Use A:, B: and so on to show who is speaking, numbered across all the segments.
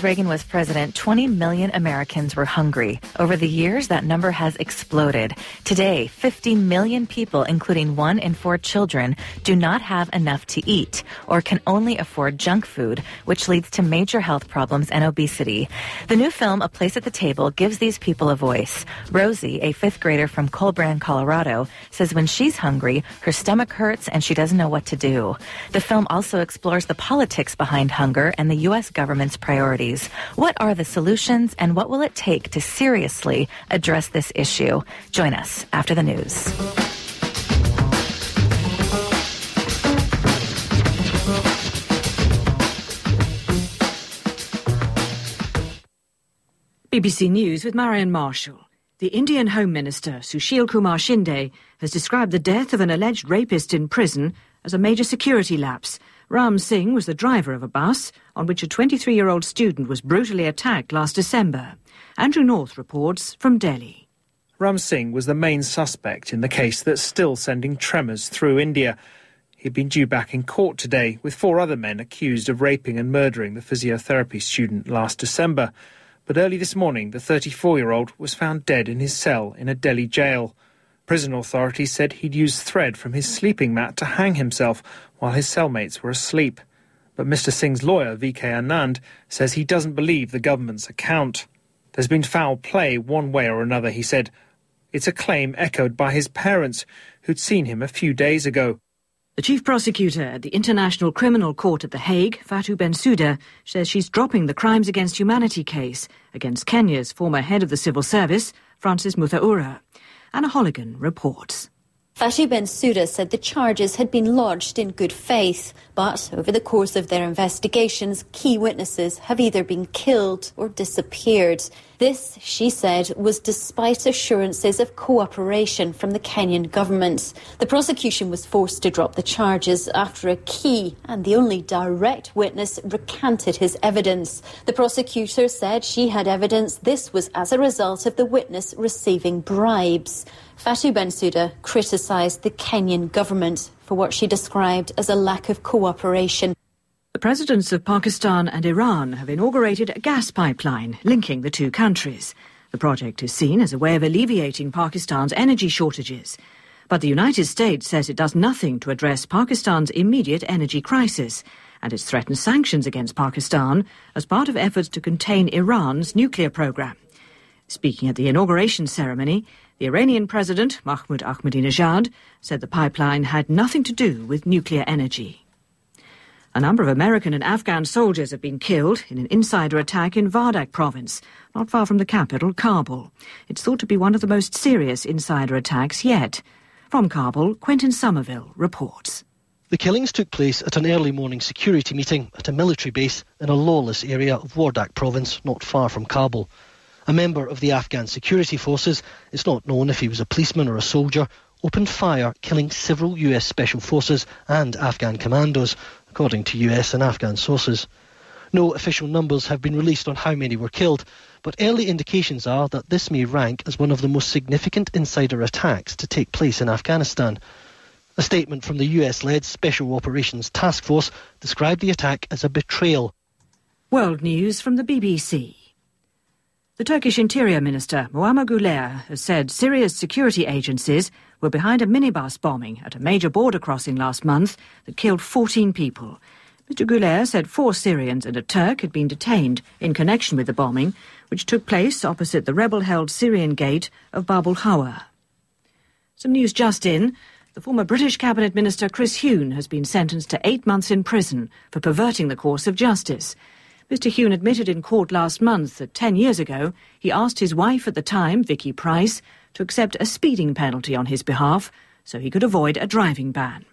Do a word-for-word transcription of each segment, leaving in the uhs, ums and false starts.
A: Ronald Reagan was president, twenty million Americans were hungry. Over the years, that number has exploded. Today, fifty million people, including one in four children, do not have enough to eat or can only afford junk food, which leads to major health problems and obesity. The new film, A Place at the Table, gives these people a voice. Rosie, a fifth grader from Colbrand, Colorado, says when she's hungry, her stomach hurts and she doesn't know what to do. The film also explores the politics behind hunger and the U S government's priorities. What are the solutions and what will it take to seriously address this issue? Join us after the news.
B: B B C News with Marion Marshall. The Indian Home Minister, Sushil Kumar Shinde, has described the death of an alleged rapist in prison as a major security lapse. Ram Singh was the driver of a bus on which a twenty-three-year-old student was brutally attacked last December. Andrew North reports from Delhi.
C: Ram Singh was the main suspect in the case that's still sending tremors through India. He'd been due back in court today with four other men accused of raping and murdering the physiotherapy student last December. But early this morning, the thirty-four-year-old was found dead in his cell in a Delhi jail. Prison authorities said he'd used thread from his sleeping mat to hang himself while his cellmates were asleep. But Mister Singh's lawyer, V K Anand, says he doesn't believe the government's account. There's been foul play one way or another, he said. It's a claim echoed by his parents, who'd seen him a few days ago.
B: The chief prosecutor at the International Criminal Court at The Hague, Fatou Bensouda, says she's dropping the Crimes Against Humanity case against Kenya's former head of the civil service, Francis Muthaura. Anna Holligan reports.
D: Fatou Bensouda said the charges had been lodged in good faith, but over the course of their investigations, key witnesses have either been killed or disappeared. This, she said, was despite assurances of cooperation from the Kenyan government. The prosecution was forced to drop the charges after a key and the only direct witness recanted his evidence. The prosecutor said she had evidence this was as a result of the witness receiving bribes. Fatou Bensouda criticised the Kenyan government for what she described as a lack of cooperation.
B: The presidents of Pakistan and Iran have inaugurated a gas pipeline linking the two countries. The project is seen as a way of alleviating Pakistan's energy shortages. But the United States says it does nothing to address Pakistan's immediate energy crisis, and it's threatened sanctions against Pakistan as part of efforts to contain Iran's nuclear program. Speaking at the inauguration ceremony, the Iranian President, Mahmoud Ahmadinejad, said the pipeline had nothing to do with nuclear energy. A number of American and Afghan soldiers have been killed in an insider attack in Wardak province, not far from the capital, Kabul. It's thought to be one of the most serious insider attacks yet. From Kabul, Quentin Somerville reports.
E: The killings took place at an early morning security meeting at a military base in a lawless area of Wardak province, not far from Kabul. A member of the Afghan security forces, it's not known if he was a policeman or a soldier, opened fire, killing several U S Special Forces and Afghan commandos, according to U S and Afghan sources. No official numbers have been released on how many were killed, but early indications are that this may rank as one of the most significant insider attacks to take place in Afghanistan. A statement from the U S-led Special Operations Task Force described the attack as a betrayal.
B: World News from the B B C. The Turkish Interior Minister, Muammer Güler, has said Syria's security agencies were behind a minibus bombing at a major border crossing last month that killed fourteen people. Mister Güler said four Syrians and a Turk had been detained in connection with the bombing, which took place opposite the rebel-held Syrian gate of Bab al-Hawa. Some news just in. The former British Cabinet Minister Chris Huhne has been sentenced to eight months in prison for perverting the course of justice. Mister Huhne admitted in court last month that ten years ago he asked his wife at the time, Vicky Price, to accept a speeding penalty on his behalf so he could avoid a driving ban.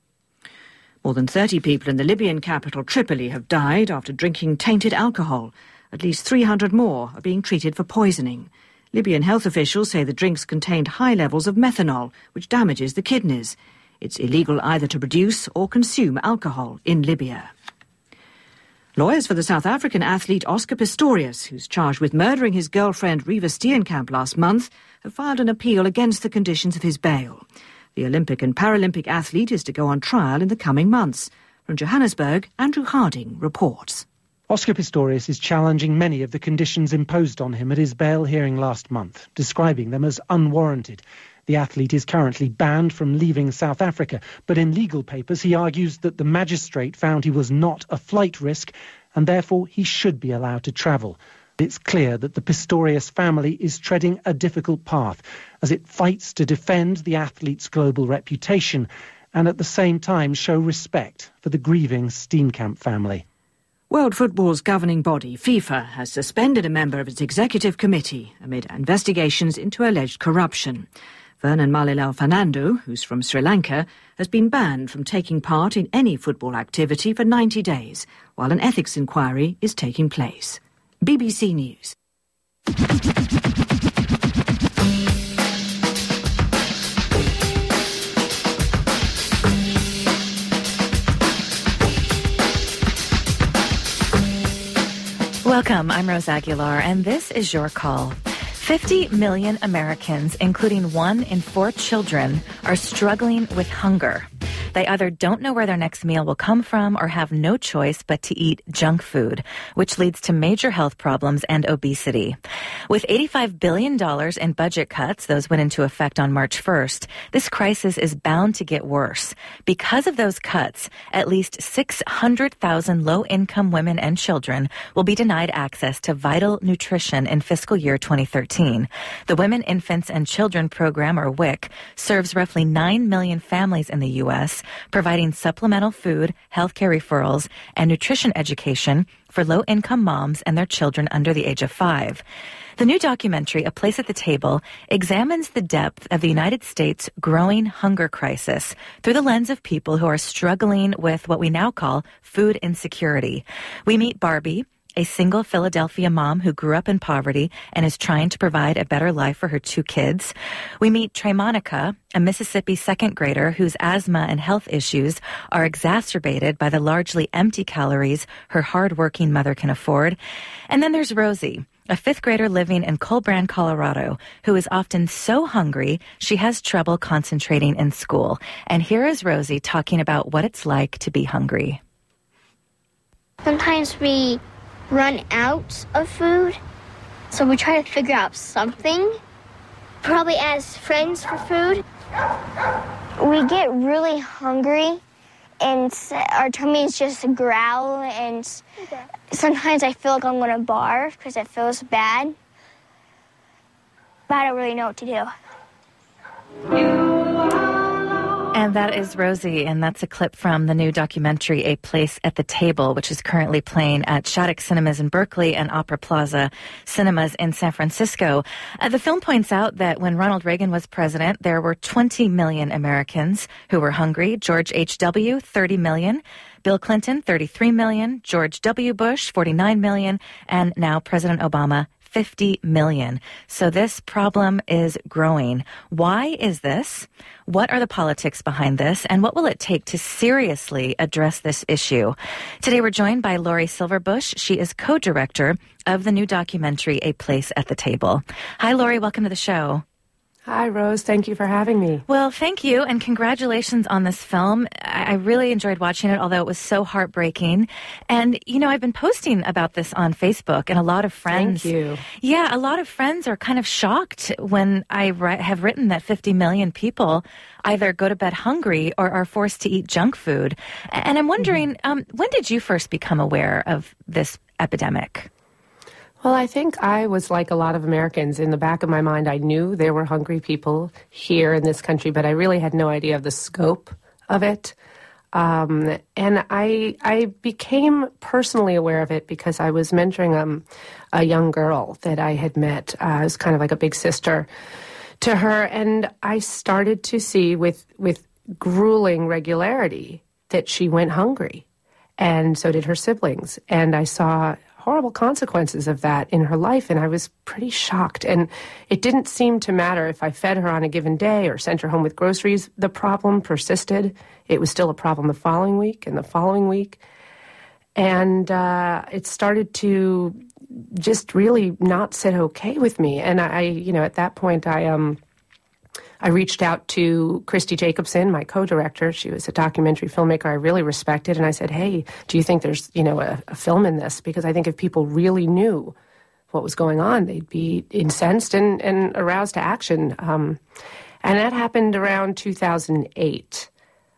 B: More than thirty people in the Libyan capital Tripoli have died after drinking tainted alcohol. At least three hundred more are being treated for poisoning. Libyan health officials say the drinks contained high levels of methanol, which damages the kidneys. It's illegal either to produce or consume alcohol in Libya. Lawyers for the South African athlete Oscar Pistorius, who's charged with murdering his girlfriend Reeva Steenkamp last month, have filed an appeal against the conditions of his bail. The Olympic and Paralympic athlete is to go on trial in the coming months. From Johannesburg, Andrew Harding reports.
F: Oscar Pistorius is challenging many of the conditions imposed on him at his bail hearing last month, describing them as unwarranted. The athlete is currently banned from leaving South Africa, but in legal papers he argues that the magistrate found he was not a flight risk and therefore he should be allowed to travel. It's clear that the Pistorius family is treading a difficult path as it fights to defend the athlete's global reputation and at the same time show respect for the grieving Steenkamp family.
B: World football's governing body, FIFA, has suspended a member of its executive committee amid investigations into alleged corruption. Vernon Malilal Fernando, who's from Sri Lanka, has been banned from taking part in any football activity for ninety days, while an ethics inquiry is taking place. B B C News.
A: Welcome, I'm Rose Aguilar, and this is Your Call. fifty million Americans, including one in four children, are struggling with hunger. They either don't know where their next meal will come from or have no choice but to eat junk food, which leads to major health problems and obesity. With eighty-five billion dollars in budget cuts, those went into effect on March first, this crisis is bound to get worse. Because of those cuts, at least six hundred thousand low-income women and children will be denied access to vital nutrition in fiscal year twenty thirteen. The Women, Infants, and Children Program, or W I C, serves roughly nine million families in the U S, providing supplemental food, healthcare referrals, and nutrition education for low-income moms and their children under the age of five. The new documentary, A Place at the Table, examines the depth of the United States' growing hunger crisis through the lens of people who are struggling with what we now call food insecurity. We meet Barbie, a single Philadelphia mom who grew up in poverty and is trying to provide a better life for her two kids. We meet Tremonica, a Mississippi second grader whose asthma and health issues are exacerbated by the largely empty calories her hardworking mother can afford. And then there's Rosie, a fifth grader living in Colbrand, Colorado, who is often so hungry she has trouble concentrating in school. And here is Rosie talking about what it's like to be hungry.
G: Sometimes we run out of food, so we try to figure out something. Probably ask friends for food. We get really hungry and our tummies just growl, and sometimes I feel like I'm going to barf because it feels bad. But I don't really know what to do.
A: And that is Rosie, and that's a clip from the new documentary, A Place at the Table, which is currently playing at Shattuck Cinemas in Berkeley and Opera Plaza Cinemas in San Francisco. Uh, the film points out that when Ronald Reagan was president, there were twenty million Americans who were hungry. George H W, thirty million. Bill Clinton, thirty-three million. George W. Bush, forty-nine million. And now President Obama, fifty million. So this problem is growing. Why is this? What are the politics behind this? And what will it take to seriously address this issue? Today we're joined by Laurie Silverbush. She is co-director of the new documentary, A Place at the Table. Hi, Laurie. Welcome to the show.
H: Hi, Rose. Thank you for having me.
A: Well, thank you, and congratulations on this film. I really enjoyed watching it, although it was so heartbreaking. And, you know, I've been posting about this on Facebook, and a lot of friends...
H: Thank you.
A: Yeah, a lot of friends are kind of shocked when I ri- have written that fifty million people either go to bed hungry or are forced to eat junk food. And I'm wondering, mm-hmm. um, when did you first become aware of this epidemic?
H: Well, I think I was like a lot of Americans. In the back of my mind, I knew there were hungry people here in this country, but I really had no idea of the scope of it. Um, and I I became personally aware of it because I was mentoring um, a young girl that I had met uh, as kind of like a big sister to her. And I started to see with, with grueling regularity that she went hungry. And so did her siblings. And I saw horrible consequences of that in her life, and I was pretty shocked. And it didn't seem to matter if I fed her on a given day or sent her home with groceries. The problem persisted. It was still a problem the following week and the following week. And uh, it started to just really not sit okay with me. And I, you know, at that point, I um, I reached out to Christy Jacobson, my co-director. She was a documentary filmmaker I really respected. And I said, hey, do you think there's, you know, a, a film in this? Because I think if people really knew what was going on, they'd be incensed and, and aroused to action. Um, and that happened around two thousand eight,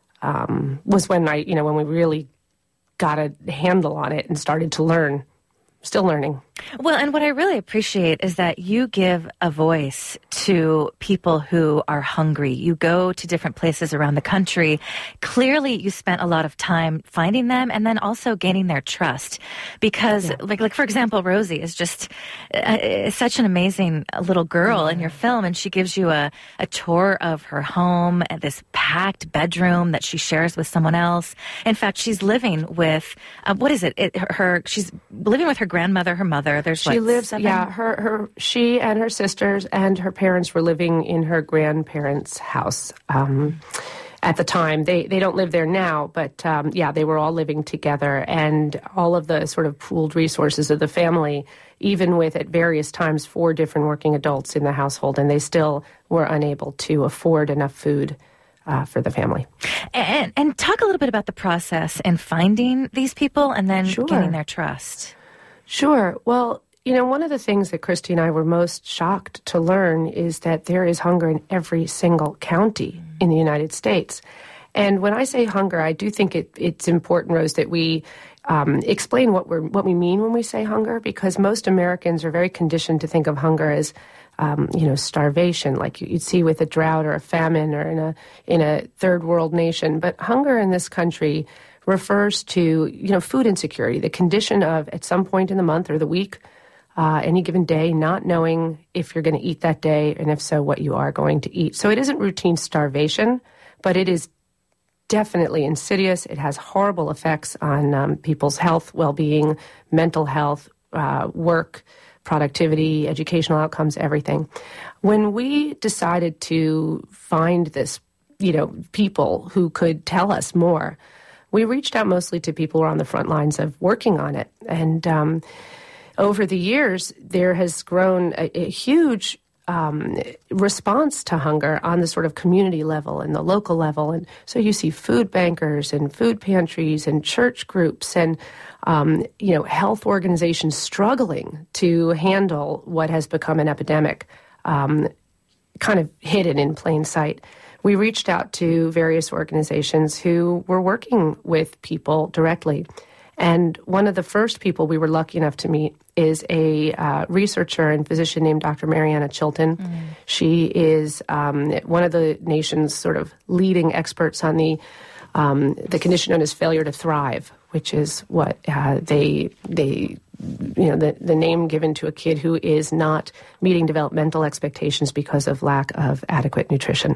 H: um, was when I, you know, when we really got a handle on it and started to learn. Still learning.
A: Well, and what I really appreciate is that you give a voice to people who are hungry. You go to different places around the country. Clearly, you spent a lot of time finding them and then also gaining their trust. Because, yeah. like, like for example, Rosie is just uh, such an amazing little girl mm-hmm. in your film, and she gives you a, a tour of her home and this packed bedroom that she shares with someone else. In fact, she's living with, uh, what is it? it her, her She's living with her grandmother, her mother. There's
H: she
A: what,
H: lives,
A: seven?
H: yeah, her, her, she and her sisters and her parents were living in her grandparents' house um, at the time. They they don't live there now, but um, yeah, they were all living together, and all of the sort of pooled resources of the family, even with at various times four different working adults in the household, and they still were unable to afford enough food Uh, for the family.
A: And, and talk a little bit about the process in finding these people and then
H: sure.
A: gaining their trust.
H: Sure. Well, you know, one of the things that Christy and I were most shocked to learn is that there is hunger in every single county mm-hmm. in the United States. And when I say hunger, I do think it, it's important, Rose, that we um, explain what we're what we mean when we say hunger, because most Americans are very conditioned to think of hunger as Um, you know, starvation, like you'd see with a drought or a famine or in a in a third world nation. But hunger in this country refers to, you know, food insecurity, the condition of at some point in the month or the week, uh, any given day, not knowing if you're going to eat that day, and if so, what you are going to eat. So it isn't routine starvation, but it is definitely insidious. It has horrible effects on um, people's health, well-being, mental health, uh, work, productivity, educational outcomes, everything. When we decided to find this, you know, people who could tell us more, we reached out mostly to people who are on the front lines of working on it. And um, over the years, there has grown a, a huge um, response to hunger on the sort of community level and the local level. And so you see food bankers and food pantries and church groups and Um, you know, health organizations struggling to handle what has become an epidemic, um, kind of hidden in plain sight. We reached out to various organizations who were working with people directly. And one of the first people we were lucky enough to meet is a uh, researcher and physician named Doctor Mariana Chilton. Mm. She is um, one of the nation's sort of leading experts on the um, the condition known as failure to thrive, which is what uh, they, they, you know, the, the name given to a kid who is not meeting developmental expectations because of lack of adequate nutrition.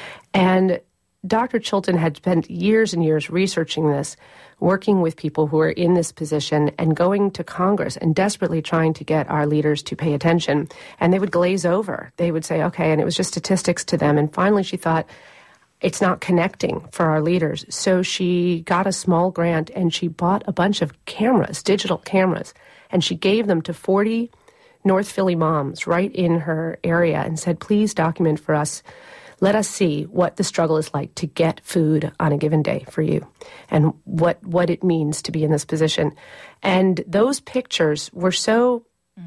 H: And Doctor Chilton had spent years and years researching this, working with people who are in this position and going to Congress and desperately trying to get our leaders to pay attention. And they would glaze over. They would say, okay, and it was just statistics to them. And finally she thought, it's not connecting for our leaders. So she got a small grant and she bought a bunch of cameras, digital cameras, and she gave them to forty North Philly moms right in her area and said, please document for us. Let us see what the struggle is like to get food on a given day for you and what, what it means to be in this position. And those pictures were so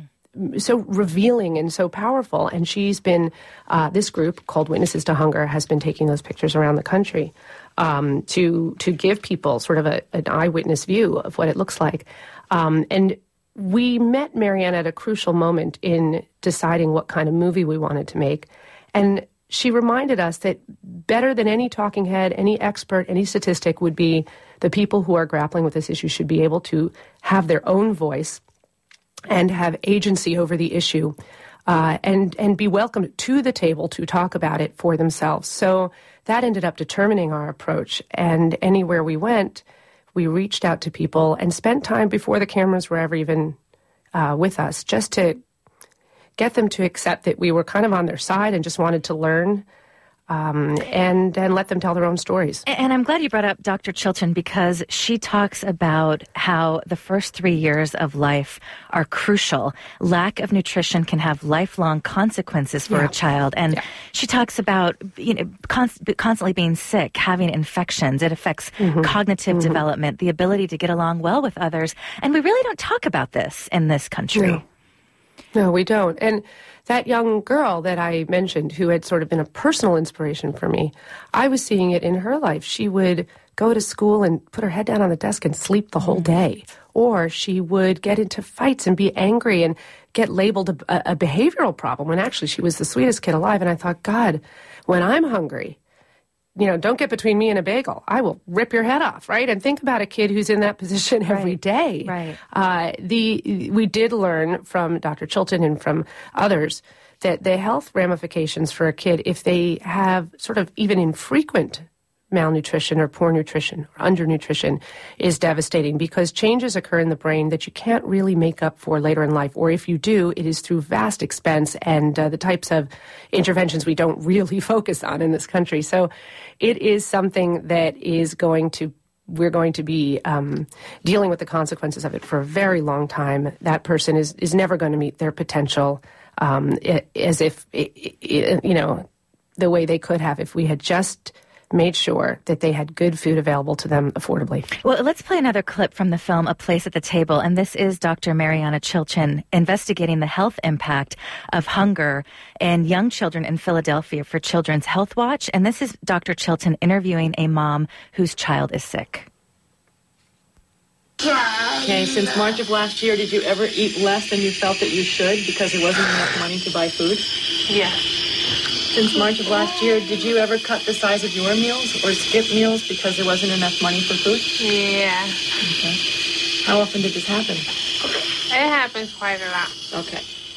H: so revealing and so powerful. And she's been, uh, this group called Witnesses to Hunger has been taking those pictures around the country um, to to give people sort of a, an eyewitness view of what it looks like. Um, and we met Mariana at a crucial moment in deciding what kind of movie we wanted to make. And she reminded us that better than any talking head, any expert, any statistic would be the people who are grappling with this issue should be able to have their own voice and have agency over the issue, uh, and and be welcomed to the table to talk about it for themselves. So that ended up determining our approach. And anywhere we went, we reached out to people and spent time before the cameras were ever even uh, with us, just to get them to accept that we were kind of on their side and just wanted to learn um, and, and let them tell their own stories.
A: And I'm glad you brought up Doctor Chilton, because she talks about how the first three years of life are crucial. Lack of nutrition can have lifelong consequences for
H: yeah.
A: a child. And
H: yeah.
A: she talks about, you know, const- constantly being sick, having infections. It affects
H: mm-hmm.
A: cognitive
H: mm-hmm.
A: development, the ability to get along well with others. And we really don't talk about this in this country.
H: No. No, we don't. And that young girl that I mentioned, who had sort of been a personal inspiration for me, I was seeing it in her life. She would go to school and put her head down on the desk and sleep the whole day. Or she would get into fights and be angry and get labeled a, a behavioral problem, when actually she was the sweetest kid alive. And I thought, God, when I'm hungry, you know, don't get between me and a bagel. I will rip your head off, right? And think about a kid who's in that position every
A: right.
H: day.
A: Right.
H: Uh, the we did learn from Doctor Chilton and from others that the health ramifications for a kid, if they have sort of even infrequent malnutrition or poor nutrition or undernutrition, is devastating, because changes occur in the brain that you can't really make up for later in life. Or if you do, it is through vast expense and uh, the types of interventions we don't really focus on in this country. So it is something that is going to we're going to be um, dealing with the consequences of it for a very long time. That person is, is never going to meet their potential um, it, as if, it, it, you know, the way they could have if we had just made sure that they had good food available to them affordably.
A: Well, let's play another clip from the film A Place at the Table. And this is Doctor Mariana Chilton investigating the health impact of hunger in young children in Philadelphia for Children's Health Watch. And this is Doctor Chilton interviewing a mom whose child is sick.
I: Okay, since March of last year, did you ever eat less than you felt that you should because there wasn't enough money to buy food?
J: Yes.
I: Since March of last year, did you ever cut the size of your meals or skip meals because there wasn't enough money for food?
J: Yeah.
I: Okay. How often did this happen?
J: It happens quite a lot.
I: Okay.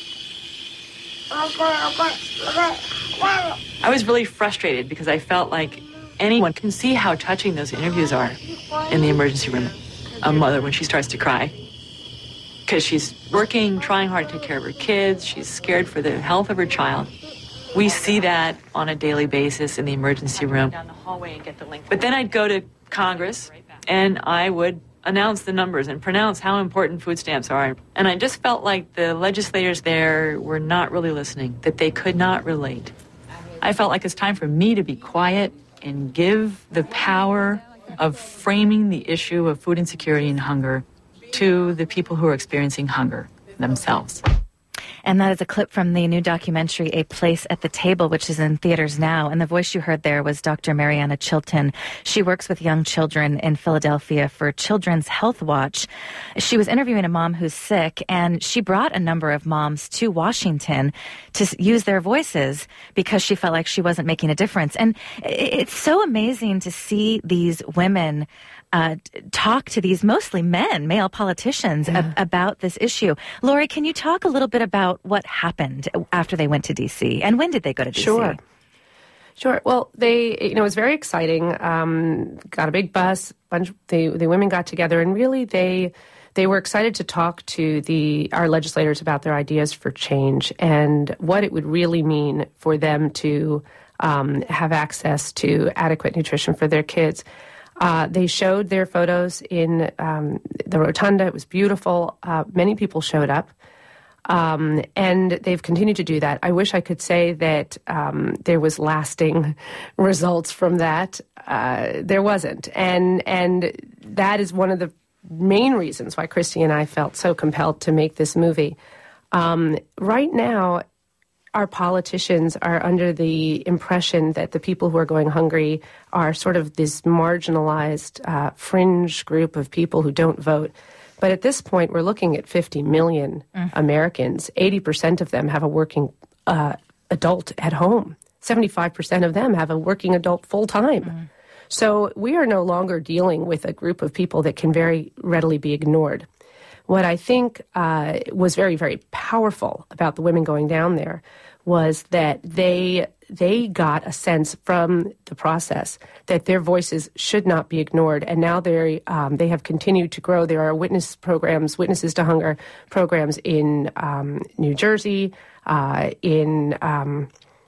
I: I was really frustrated because I felt like anyone can see how touching those interviews are in the emergency room. A mother when she starts to cry because she's working, trying hard to take care of her kids. She's scared for the health of her child. We see that on a daily basis in the emergency room. But then I'd go to Congress and I would announce the numbers and pronounce how important food stamps are. And I just felt like the legislators there were not really listening, that they could not relate. I felt like it's time for me to be quiet and give the power of framing the issue of food insecurity and hunger to the people who are experiencing hunger themselves.
A: And that is a clip from the new documentary, A Place at the Table, which is in theaters now. And the voice you heard there was Doctor Mariana Chilton. She works with young children in Philadelphia for Children's Health Watch. She was interviewing a mom who's sick, and she brought a number of moms to Washington to use their voices because she felt like she wasn't making a difference. And it's so amazing to see these women Uh, talk to these mostly men, male politicians, yeah. ab- about this issue. Lori, can you talk a little bit about what happened after they went to D C, and when did they go to D C?
H: Sure. Sure. Well, they, you know, it was very exciting. Um, got a big bus. Bunch. They, the women got together, and really, they, they were excited to talk to the our legislators about their ideas for change and what it would really mean for them to um, have access to adequate nutrition for their kids. Uh, they showed their photos in um, the rotunda. It was beautiful. Uh, many people showed up, um, and they've continued to do that. I wish I could say that um, there was lasting results from that. Uh, there wasn't, and and that is one of the main reasons why Christy and I felt so compelled to make this movie. Um, right now, our politicians are under the impression that the people who are going hungry are sort of this marginalized uh, fringe group of people who don't vote. But at this point, we're looking at fifty million mm. Americans. eighty percent of them have a working uh, adult at home. seventy-five percent of them have a working adult full-time. Mm. So we are no longer dealing with a group of people that can very readily be ignored. What I think uh, was very, very powerful about the women going down there was that they they got a sense from the process that their voices should not be ignored, and now they um, they have continued to grow. There are witness programs, Witnesses to Hunger programs in um, New Jersey, uh, in um,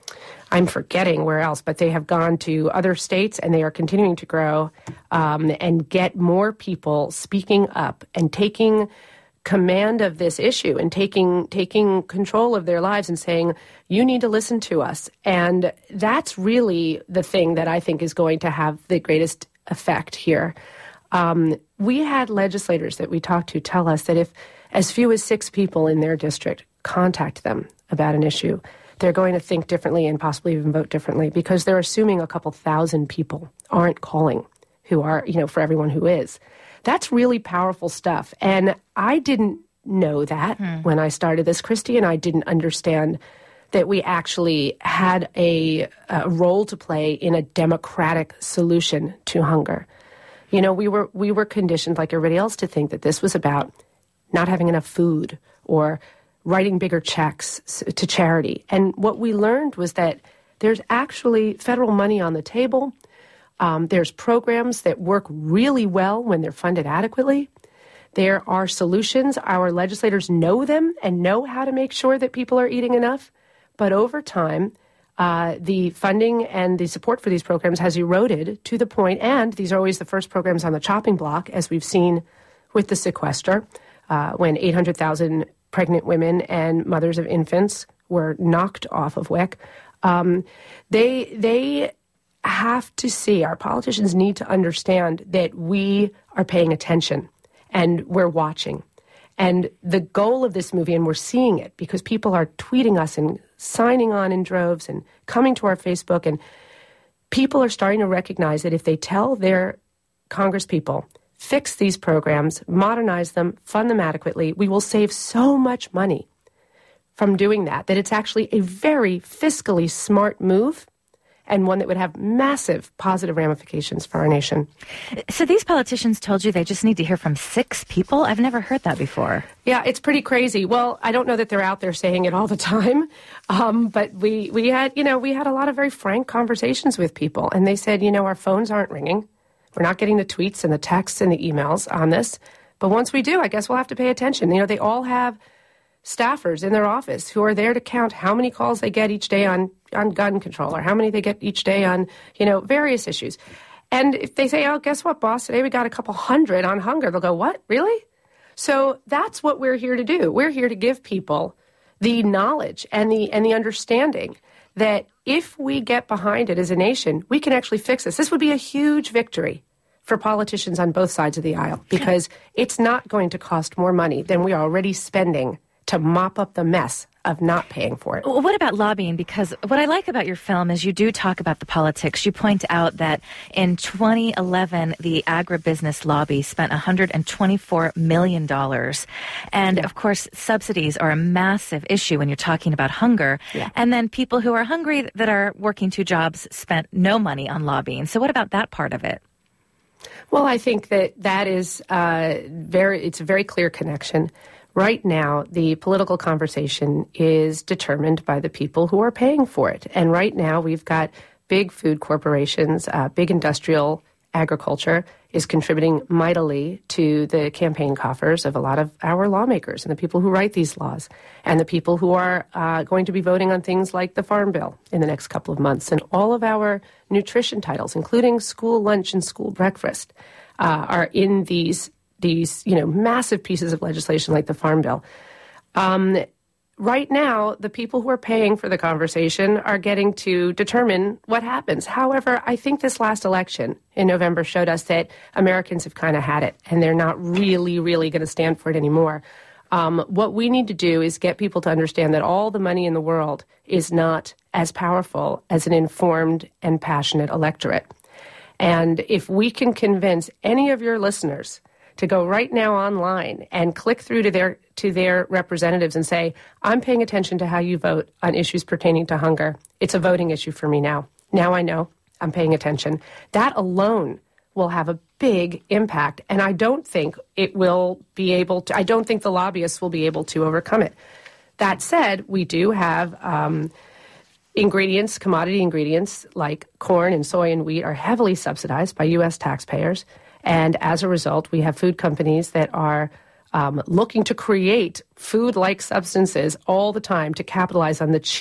H: I'm forgetting where else, but they have gone to other states and they are continuing to grow um, and get more people speaking up and taking command of this issue and taking taking control of their lives and saying, you need to listen to us. And that's really the thing that I think is going to have the greatest effect here. Um, we had legislators that we talked to tell us that if as few as six people in their district contact them about an issue, they're going to think differently and possibly even vote differently because they're assuming a couple thousand people aren't calling who are, you know, for everyone who is. That's really powerful stuff. And I didn't know that hmm. when I started this, Christy, and I didn't understand that we actually had a, a role to play in a democratic solution to hunger. You know, we were we were conditioned, like everybody else, to think that this was about not having enough food or writing bigger checks to charity. And what we learned was that there's actually federal money on the table. Um, there's programs that work really well when they're funded adequately. There are solutions. Our legislators know them and know how to make sure that people are eating enough. But over time, uh, the funding and the support for these programs has eroded to the point, and these are always the first programs on the chopping block, as we've seen with the sequester, uh, when eight hundred thousand pregnant women and mothers of infants were knocked off of W I C. Um, they they have to see, our politicians need to understand that we are paying attention and we're watching. And the goal of this movie, and we're seeing it because people are tweeting us and signing on in droves and coming to our Facebook, and people are starting to recognize that if they tell their congresspeople, fix these programs, modernize them, fund them adequately, we will save so much money from doing that, that it's actually a very fiscally smart move and one that would have massive positive ramifications for our nation.
A: So these politicians told you they just need to hear from six people? I've never heard that before.
H: Yeah, it's pretty crazy. Well, I don't know that they're out there saying it all the time, um, but we, we had, you know, we had a lot of very frank conversations with people, and they said, you know, our phones aren't ringing. We're not getting the tweets and the texts and the emails on this. But once we do, I guess we'll have to pay attention. You know, they all have staffers in their office who are there to count how many calls they get each day on, on gun control or how many they get each day on, you know, various issues. And if they say, oh, guess what, boss, today we got a couple hundred on hunger, they'll go, what, really? So that's what we're here to do. We're here to give people the knowledge and the and the understanding that if we get behind it as a nation, we can actually fix this. This would be a huge victory for politicians on both sides of the aisle because it's not going to cost more money than we are already spending to mop up the mess of not paying for it.
A: Well, what about lobbying? Because what I like about your film is you do talk about the politics. You point out that in twenty eleven, the agribusiness lobby spent one hundred twenty-four million dollars. And, yeah. of course, subsidies are a massive issue when you're talking about hunger. Yeah. And then people who are hungry that are working two jobs spent no money on lobbying. So what about that part of it?
H: Well, I think that that is uh, very, it's a very clear connection. Right now, the political conversation is determined by the people who are paying for it. And right now, we've got big food corporations, uh, big industrial agriculture is contributing mightily to the campaign coffers of a lot of our lawmakers and the people who write these laws and the people who are uh, going to be voting on things like the Farm Bill in the next couple of months. And all of our nutrition titles, including school lunch and school breakfast, uh, are in these these, you know, massive pieces of legislation like the Farm Bill. Um, right now, the people who are paying for the conversation are getting to determine what happens. However, I think this last election in November showed us that Americans have kind of had it, and they're not really, really going to stand for it anymore. Um, what we need to do is get people to understand that all the money in the world is not as powerful as an informed and passionate electorate. And if we can convince any of your listeners to go right now online and click through to their to their representatives and say, I'm paying attention to how you vote on issues pertaining to hunger. It's a voting issue for me now. Now I know I'm paying attention. That alone will have a big impact. And I don't think it will be able to, I don't think the lobbyists will be able to overcome it. That said, we do have um, ingredients, commodity ingredients like corn and soy and wheat are heavily subsidized by U S taxpayers. And as a result, we have food companies that are um, looking to create food-like substances all the time to capitalize on the cheap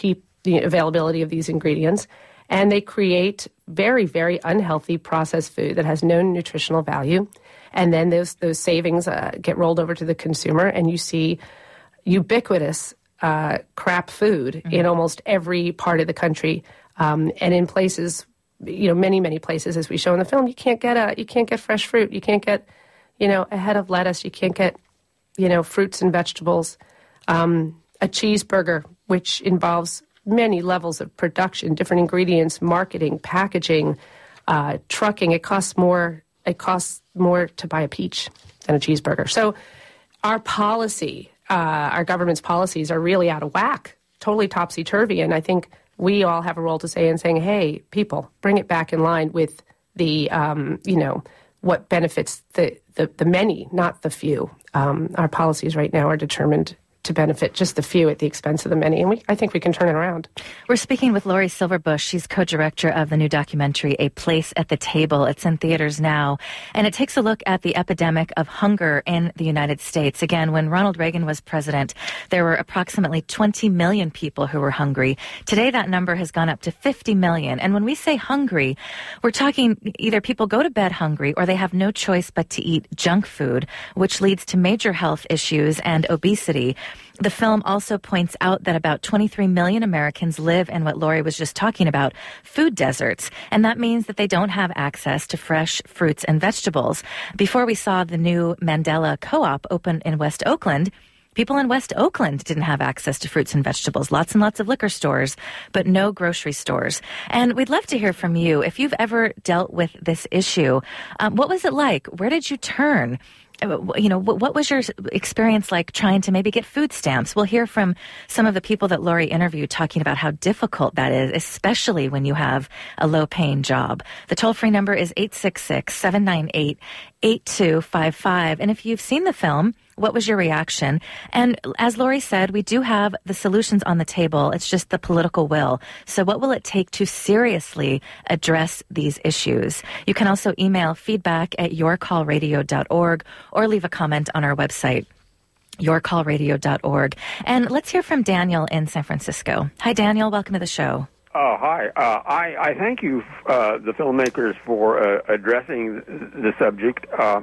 H: the availability of these ingredients, and they create very, very unhealthy processed food that has no nutritional value. And then those those savings uh, get rolled over to the consumer, and you see ubiquitous uh, crap food mm-hmm. in almost every part of the country, um, and in places, you know, many many places, as we show in the film, you can't get a you can't get fresh fruit, you can't get, you know, a head of lettuce, you can't get, you know, fruits and vegetables, um, a cheeseburger, which involves many levels of production, different ingredients, marketing, packaging, uh, trucking. It costs more. It costs more to buy a peach than a cheeseburger. So our policy, uh, our government's policies are really out of whack, totally topsy-turvy. And I think we all have a role to say in saying, hey, people, bring it back in line with the, um, you know, what benefits the, the, the many, not the few. Um, our policies right now are determined to benefit just the few at the expense of the many. And we, I think we can turn it around.
A: We're speaking with Laurie Silverbush. She's co-director of the new documentary, A Place at the Table. It's in theaters now. And it takes a look at the epidemic of hunger in the United States. Again, when Ronald Reagan was president, there were approximately twenty million people who were hungry. Today, that number has gone up to fifty million. And when we say hungry, we're talking either people go to bed hungry or they have no choice but to eat junk food, which leads to major health issues and obesity. The film also points out that about twenty-three million Americans live in what Laurie was just talking about, food deserts. And that means that they don't have access to fresh fruits and vegetables. Before we saw the new Mandela Co-op open in West Oakland, people in West Oakland didn't have access to fruits and vegetables. Lots and lots of liquor stores, but no grocery stores. And we'd love to hear from you. If you've ever dealt with this issue, um, what was it like? Where did you turn? You know, what was your experience like trying to maybe get food stamps? We'll hear from some of the people that Laurie interviewed talking about how difficult that is, especially when you have a low-paying job. The toll-free number is eight six six, seven nine eight, eight two five five. And if you've seen the film, what was your reaction? And as Laurie said, we do have the solutions on the table. It's just the political will. So what will it take to seriously address these issues? You can also email feedback at your call radio dot org or leave a comment on our website, your call radio dot org. And let's hear from Daniel in San Francisco. Hi, Daniel. Welcome to the show.
K: Uh, hi. Uh, I, I thank you, uh, the filmmakers, for uh, addressing the subject. Uh,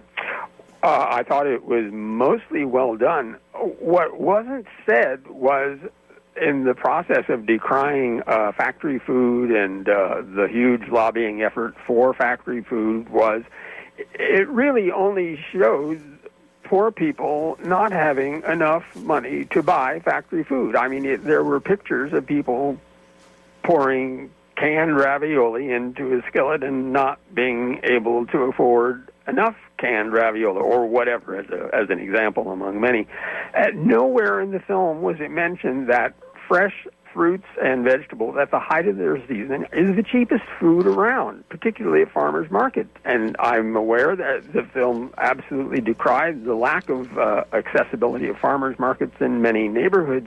K: Uh, I thought it was mostly well done. What wasn't said was, in the process of decrying uh, factory food and uh, the huge lobbying effort for factory food, was it really only shows poor people not having enough money to buy factory food. I mean, it, there were pictures of people pouring canned ravioli into a skillet and not being able to afford enough canned ravioli or whatever, as, a, as an example among many. Uh, nowhere in the film was it mentioned that fresh fruits and vegetables at the height of their season is the cheapest food around, particularly at farmers' market. And I'm aware that the film absolutely decried the lack of uh, accessibility of farmers' markets in many neighborhoods.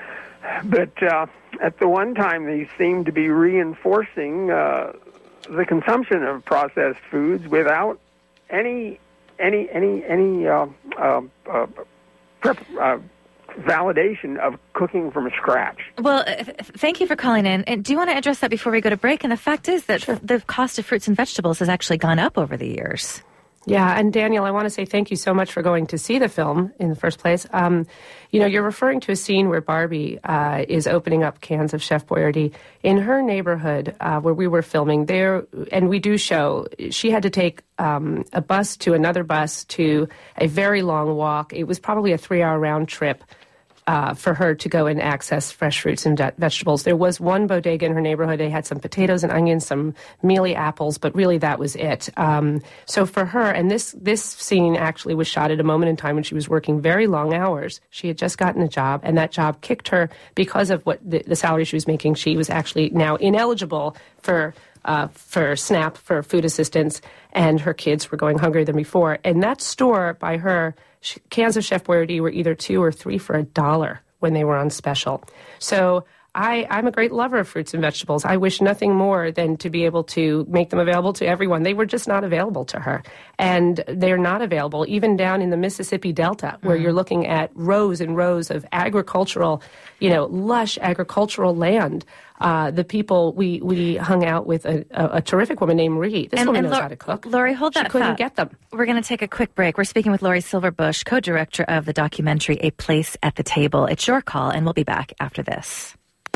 K: But uh, at the one time, they seemed to be reinforcing uh, the consumption of processed foods without any any any any uh, uh, uh, prep, uh, validation of cooking from scratch.
A: Well, uh, th- thank you for calling in. And do you want to address that before we go to break? And the fact is that sure. the cost of fruits and vegetables has actually gone up over the years.
H: Yeah, and Daniel, I want to say thank you so much for going to see the film in the first place. Um, you know, you're referring to a scene where Barbie uh, is opening up cans of Chef Boyardee. In her neighborhood uh, where we were filming there, and we do show, she had to take um, a bus to another bus to a very long walk. It was probably a three-hour round trip Uh, for her to go and access fresh fruits and de- vegetables. There was one bodega in her neighborhood. They had some potatoes and onions, some mealy apples, but really that was it. Um, so for her, and this this scene actually was shot at a moment in time when she was working very long hours. She had just gotten a job, and that job kicked her because of what the, the salary she was making. She was actually now ineligible for uh, for SNAP, for food assistance, and her kids were going hungrier than before. And that store by her, cans of Chef Boyardee were either two or three for a dollar when they were on special. So I, I'm a great lover of fruits and vegetables. I wish nothing more than to be able to make them available to everyone. They were just not available to her. And they're not available even down in the Mississippi Delta, where mm. you're looking at rows and rows of agricultural, you know, lush agricultural land. Uh, the people, we, we hung out with a, a, a terrific woman named Ree. This
A: and,
H: woman
A: and
H: knows
A: Lo-
H: how to cook.
A: Lori, hold that
H: She couldn't
A: thought.
H: get them.
A: We're going to take a quick break. We're speaking with Lori Silverbush, co-director of the documentary A Place at the Table. It's your call, and we'll be back after this.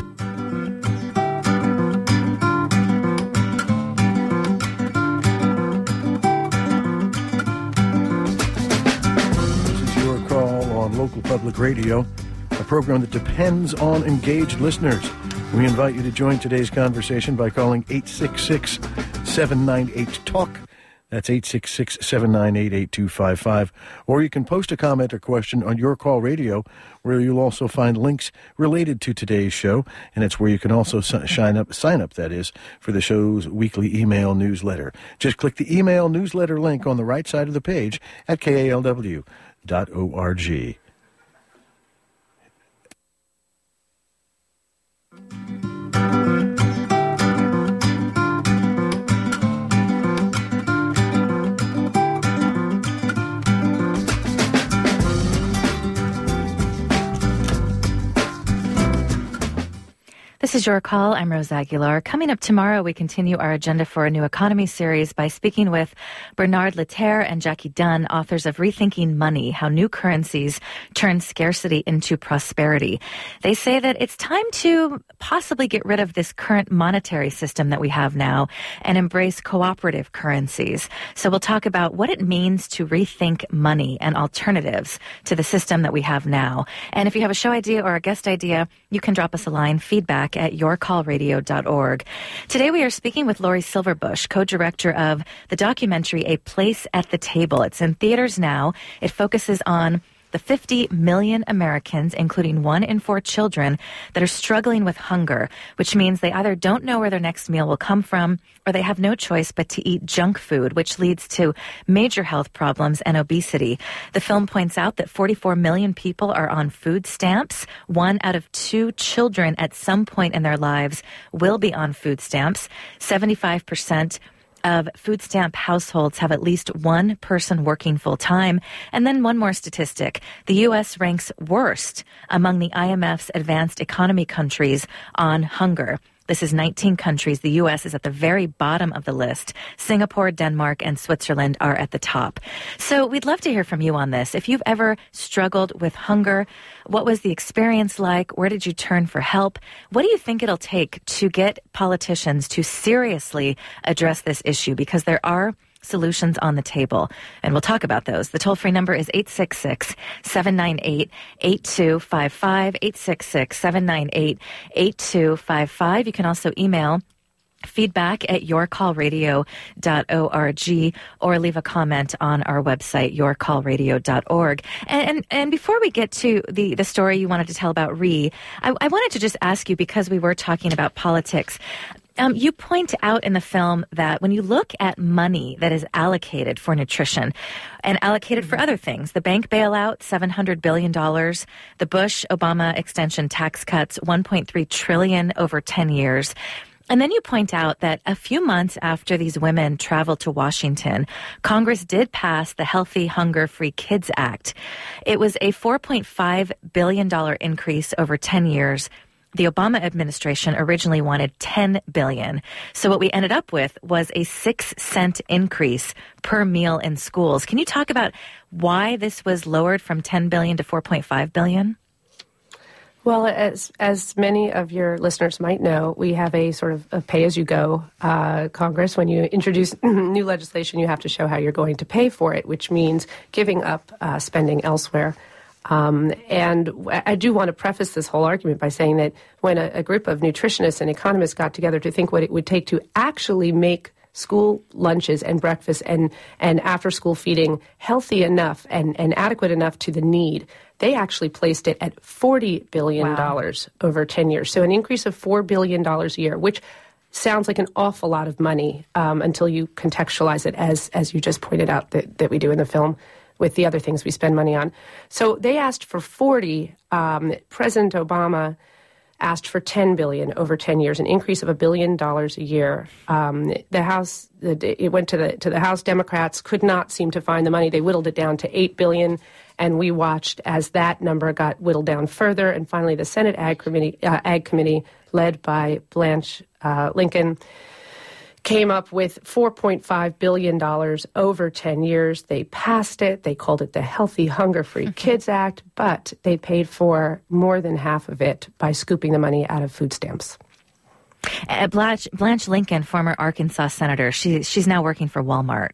L: This is Your Call on Local Public Radio, a program that depends on engaged listeners. We invite you to join today's conversation by calling eight six six, seven nine eight, talk. That's eight six six, seven nine eight, eight two five five. Or you can post a comment or question on Your Call Radio, where you'll also find links related to today's show. And it's where you can also sign up, sign up, that is, for the show's weekly email newsletter. Just click the email newsletter link on the right side of the page at K A L W dot org.
A: This is Your Call. I'm Rose Aguilar. Coming up tomorrow, we continue our Agenda for a New Economy series by speaking with Bernard Litter and Jackie Dunn, authors of Rethinking Money, How New Currencies Turn Scarcity into Prosperity. They say that it's time to possibly get rid of this current monetary system that we have now and embrace cooperative currencies. So we'll talk about what it means to rethink money and alternatives to the system that we have now. And if you have a show idea or a guest idea, you can drop us a line, feedback at your call radio dot org. Today we are speaking with Lori Silverbush, co-director of the documentary A Place at the Table. It's in theaters now. It focuses on the fifty million Americans, including one in four children, that are struggling with hunger, which means they either don't know where their next meal will come from or they have no choice but to eat junk food, which leads to major health problems and obesity. The film points out that forty-four million people are on food stamps. One out of two children at some point in their lives will be on food stamps. seventy-five percent of food stamp households have at least one person working full-time. And then one more statistic. The U S ranks worst among the I M F's advanced economy countries on hunger. This is nineteen countries. The U S is at the very bottom of the list. Singapore, Denmark, and Switzerland are at the top. So we'd love to hear from you on this. If you've ever struggled with hunger, what was the experience like? Where did you turn for help? What do you think it'll take to get politicians to seriously address this issue? Because there are solutions on the table, and we'll talk about those. The toll-free number is eight six six, seven nine eight, eight two five five, eight six six, seven nine eight, eight two five five. You can also email feedback at your call radio dot org or leave a comment on our website, your call radio dot org. And, and and before we get to the, the story you wanted to tell about Ree, I, I wanted to just ask you, because we were talking about politics, Um, you point out in the film that when you look at money that is allocated for nutrition and allocated for other things, the bank bailout, seven hundred billion dollars, the Bush-Obama extension tax cuts, one point three trillion dollars over ten years. And then you point out that a few months after these women traveled to Washington, Congress did pass the Healthy Hunger-Free Kids Act. It was a four point five billion dollars increase over ten years. The Obama administration originally wanted ten billion dollars. So what we ended up with was a six cent increase per meal in schools. Can you talk about why this was lowered from ten billion dollars to four point five billion dollars?
H: Well, as as many of your listeners might know, we have a sort of a pay-as-you-go uh, Congress. When you introduce new legislation, you have to show how you're going to pay for it, which means giving up uh, spending elsewhere. Um, and I do want to preface this whole argument by saying that when a, a group of nutritionists and economists got together to think what it would take to actually make school lunches and breakfast and, and after-school feeding healthy enough and, and adequate enough to the need, they actually placed it at forty billion dollars wow. over ten years. So an increase of four billion dollars a year, which sounds like an awful lot of money um, until you contextualize it, as, as you just pointed out that, that we do in the film, with the other things we spend money on. So they asked for forty. Um, President Obama asked for ten billion dollars over ten years, an increase of a billion dollars a year. Um, the House, it went to the to the House. Democrats could not seem to find the money. They whittled it down to eight billion dollars, and we watched as that number got whittled down further. And finally, the Senate Ag Committee, uh, Ag Committee, led by Blanche uh, Lincoln, came up with four point five billion dollars over ten years. They passed it. They called it the Healthy, Hunger-Free Kids Act, but they paid for more than half of it by scooping the money out of food stamps.
A: Uh, Blanche, Blanche Lincoln, former Arkansas senator, she, she's now working for Walmart.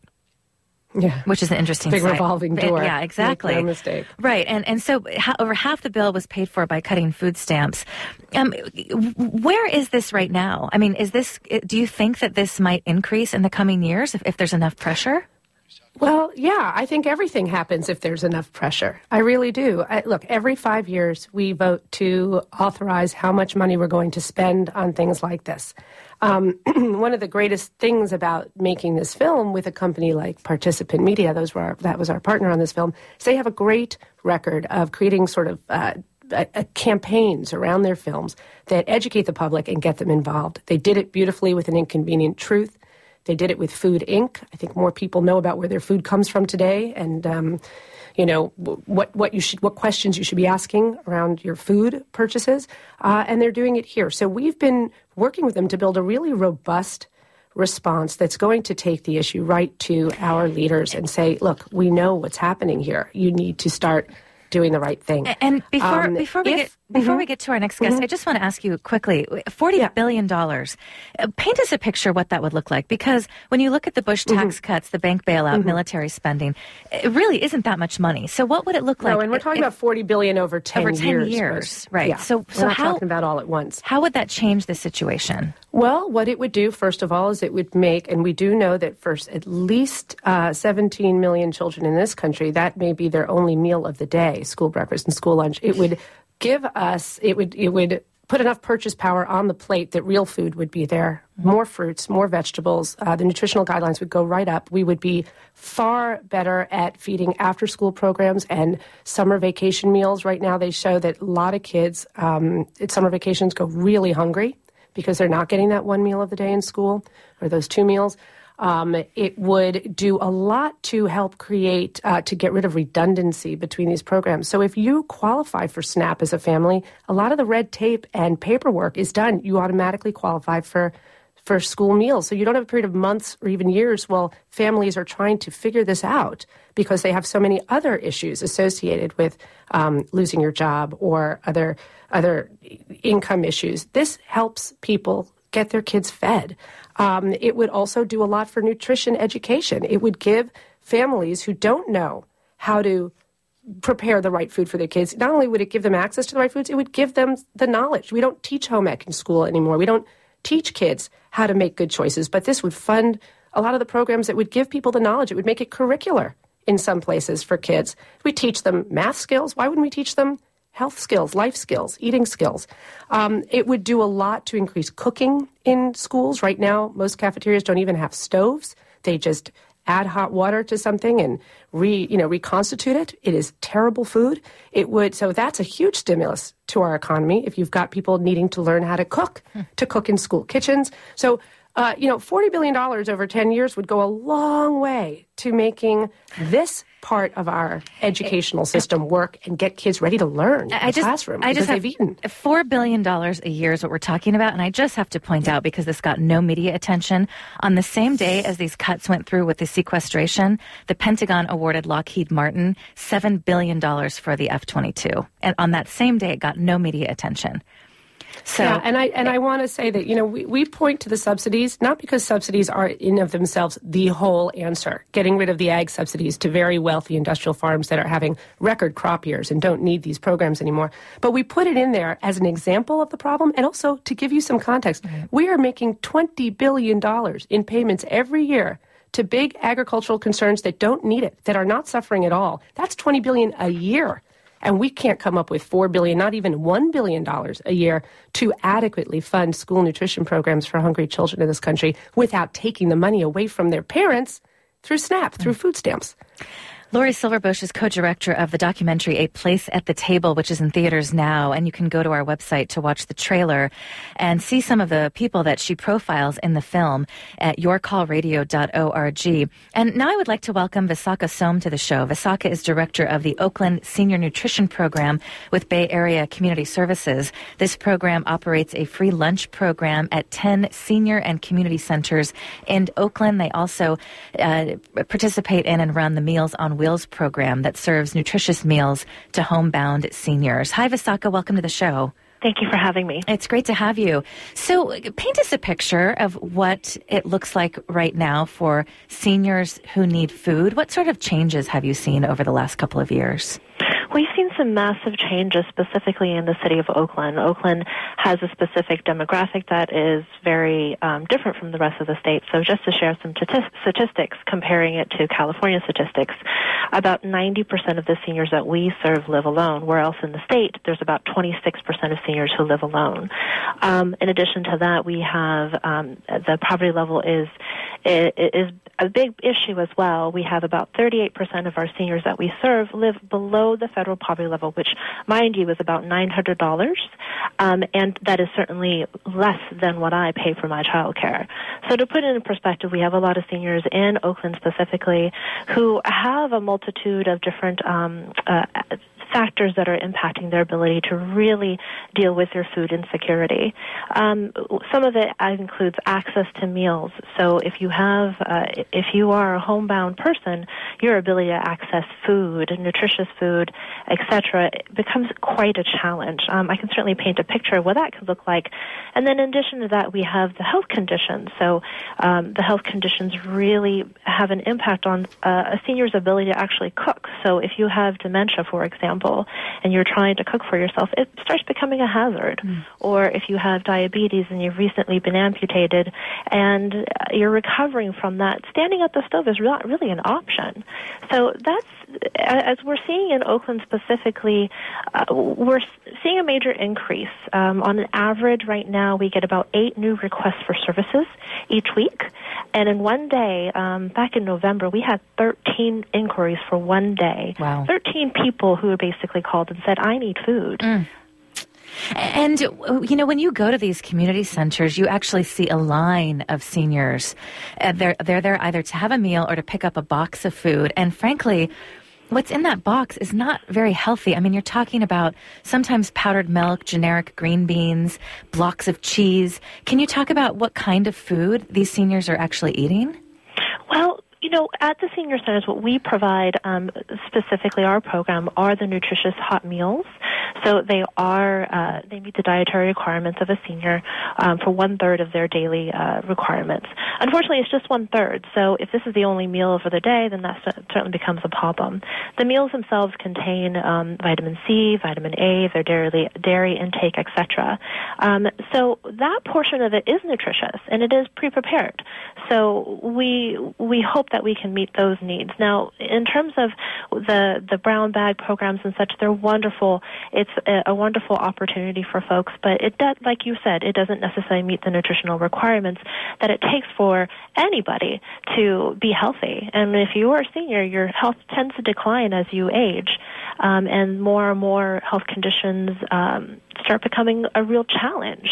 H: Yeah,
A: which is an interesting
H: big
A: site.
H: revolving door.
A: Yeah, exactly.
H: Make no mistake.
A: Right, and and so ha- over half the bill was paid for by cutting food stamps. Um, where is this right now? I mean, is this? Do you think that this might increase in the coming years if, if there's enough pressure?
H: Well, yeah, I think everything happens if there's enough pressure. I really do. I, look, every five years we vote to authorize how much money we're going to spend on things like this. Um, one of the greatest things about making this film with a company like Participant Media, those were our, that was our partner on this film, is they have a great record of creating sort of uh, uh, campaigns around their films that educate the public and get them involved. They did it beautifully with An Inconvenient Truth. They did it with Food Incorporated. I think more people know about where their food comes from today, and um, you know what what you should what questions you should be asking around your food purchases. Uh, and they're doing it here. So we've been working with them to build a really robust response that's going to take the issue right to our leaders and say, "Look, we know what's happening here. You need to start doing the right thing."
A: And before
H: um,
A: before we
H: if,
A: get before
H: mm-hmm.
A: we get to our next guest,
H: mm-hmm.
A: I just want to ask you quickly: forty yeah. billion dollars. Uh, paint us a picture what that would look like, because when you look at the Bush tax
H: mm-hmm.
A: cuts, the bank bailout, mm-hmm. military spending, it really isn't that much money. So what would it look like?
H: No, and we're talking if, about forty billion dollars over ten
A: over ten
H: years,
A: years, right?
H: Yeah,
A: so, so
H: we're not
A: how,
H: talking about all at once.
A: How would that change the situation?
H: Well, what it would do, first of all, is it would make, and we do know that for at least uh, seventeen million children in this country, that may be their only meal of the day, school breakfast and school lunch. It would give us, it would, it would put enough purchase power on the plate that real food would be there. More fruits, more vegetables. Uh, the nutritional guidelines would go right up. We would be far better at feeding after-school programs and summer vacation meals. Right now, they show that a lot of kids um, at summer vacations go really hungry because they're not getting that one meal of the day in school or those two meals. Um, it would do a lot to help create, uh, to get rid of redundancy between these programs. So if you qualify for SNAP as a family, a lot of the red tape and paperwork is done. You automatically qualify for for school meals. So you don't have a period of months or even years while families are trying to figure this out because they have so many other issues associated with um, losing your job or other other income issues. This helps people get their kids fed. Um, it would also do a lot for nutrition education. It would give families who don't know how to prepare the right food for their kids, not only would it give them access to the right foods, it would give them the knowledge. We don't teach home ec in school anymore. We don't teach kids how to make good choices, but this would fund a lot of the programs that would give people the knowledge. It would make it curricular in some places for kids. We teach them math skills. Why wouldn't we teach them health skills, life skills, eating skills? Um, it would do a lot to increase cooking in schools. Right now, most cafeterias don't even have stoves. They just add hot water to something and re, you know, reconstitute it. It is terrible food. It would, so that's a huge stimulus to our economy if you've got people needing to learn how to cook, hmm. to cook in school kitchens. So, uh, you know, forty billion dollars over ten years would go a long way to making this part of our educational system work and get kids ready to learn in
A: I
H: the
A: just,
H: classroom
A: I just
H: because they've eaten.
A: four billion dollars a year is what we're talking about, and I just have to point out, because this got no media attention, on the same day as these cuts went through with the sequestration, the Pentagon awarded Lockheed Martin seven billion dollars for the F twenty-two. And on that same day, it got no media attention. So,
H: yeah, and I and I want to say that, you know, we, we point to the subsidies, not because subsidies are in of themselves the whole answer. Getting rid of the ag subsidies to very wealthy industrial farms that are having record crop years and don't need these programs anymore. But we put it in there as an example of the problem, and also to give you some context. Mm-hmm. We are making twenty billion dollars in payments every year to big agricultural concerns that don't need it, that are not suffering at all. That's twenty billion dollars a year. And we can't come up with four billion dollars, not even one billion dollars a year to adequately fund school nutrition programs for hungry children in this country without taking the money away from their parents through SNAP, through food stamps.
A: Laurie Silverbush is co-director of the documentary A Place at the Table, which is in theaters now, and you can go to our website to watch the trailer and see some of the people that she profiles in the film at your call radio dot org. And now I would like to welcome Visakha Som to the show. Visakha is director of the Oakland Senior Nutrition Program with Bay Area Community Services. This program operates a free lunch program at ten senior and community centers in Oakland. They also uh, participate in and run the Meals on Wheels program that serves nutritious meals to homebound seniors. Hi, Visakha. Welcome to the show.
M: Thank you for having me.
A: It's great to have you. So paint us a picture of what it looks like right now for seniors who need food. What sort of changes have you seen over the last couple of years?
M: We've seen some massive changes specifically in the city of Oakland. Oakland has a specific demographic that is very um, different from the rest of the state. So just to share some statistics, comparing it to California statistics, about ninety percent of the seniors that we serve live alone, where else in the state there's about twenty-six percent of seniors who live alone. Um, in addition to that, we have um, the poverty level is, is a big issue as well. We have about thirty-eight percent of our seniors that we serve live below the federal poverty level, which, mind you, is about nine hundred dollars, um, and that is certainly less than what I pay for my child care. So to put it in perspective, we have a lot of seniors in Oakland specifically who have a multitude of different um, uh, factors that are impacting their ability to really deal with their food insecurity. Um, some of it includes access to meals. So if you have, uh, if you are a homebound person, your ability to access food, nutritious food, et cetera, becomes quite a challenge. Um, I can certainly paint a picture of what that could look like. And then in addition to that, we have the health conditions. So um, the health conditions really have an impact on uh, a senior's ability to actually cook. So if you have dementia, for example, and you're trying to cook for yourself, it starts becoming a hazard. Mm. Or if you have diabetes and you've recently been amputated and you're recovering from that, standing at the stove is not really an option. So that's, as we're seeing in Oakland specifically, uh, we're seeing a major increase. Um, on an average right now, we get about eight new requests for services each week. And in one day, um, back in November, we had thirteen inquiries for one day.
A: Wow.
M: thirteen people who basically called and said, I need food.
A: Mm. And, you know, when you go to these community centers, you actually see a line of seniors. Uh, they're, they're there either to have a meal or to pick up a box of food. And frankly, what's in that box is not very healthy. I mean, you're talking about sometimes powdered milk, generic green beans, blocks of cheese. Can you talk about what kind of food these seniors are actually eating?
M: Well, you know, at the senior centers, what we provide, um, specifically our program, are the nutritious hot meals. So they are, uh, they meet the dietary requirements of a senior um, for one-third of their daily uh, requirements. Unfortunately, it's just one-third. So if this is the only meal for the day, then that certainly becomes a problem. The meals themselves contain um, vitamin C, vitamin A, their dairy, dairy intake, et cetera. Um, so that portion of it is nutritious, and it is pre-prepared. So we we hope that we can meet those needs. Now, in terms of the the brown bag programs and such, they're wonderful. It's a, a wonderful opportunity for folks, but it does, like you said, it doesn't necessarily meet the nutritional requirements that it takes for anybody to be healthy. And if you are a senior, your health tends to decline as you age, um, and more and more health conditions um, start becoming a real challenge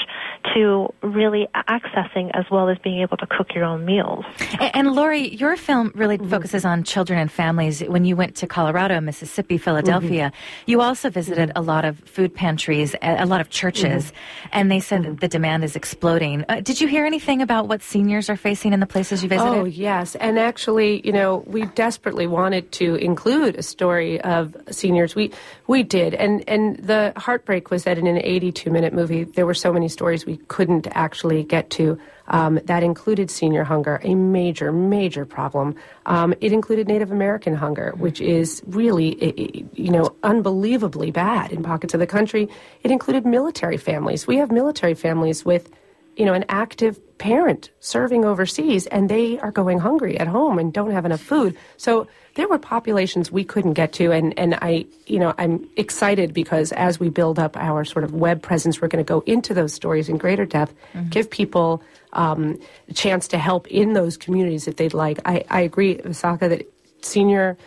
M: to really accessing as well as being able to cook your own meals.
A: And, and Laurie, your film really mm-hmm. focuses on children and families. When you went to Colorado, Mississippi, Philadelphia, mm-hmm. you also visited mm-hmm. a lot of food pantries, a lot of churches, mm-hmm. and they said mm-hmm. the demand is exploding. Uh, did you hear anything about what seniors are facing in the places you visited?
H: Oh, yes. And actually, you know, we desperately wanted to include a story of seniors. We we did. And, and the heartbreak was that in an eighty-two minute movie, there were so many stories we couldn't actually get to. Um, that included senior hunger, a major, major problem. Um, it included Native American hunger, which is really, you know, unbelievably bad in pockets of the country. It included military families. We have military families with, you know, an active parent serving overseas, and they are going hungry at home and don't have enough food. So there were populations we couldn't get to, and, and I, you know, I'm excited because as we build up our sort of web presence, we're going to go into those stories in greater depth, mm-hmm. give people um, a chance to help in those communities if they'd like. I, I agree, Visakha, that senior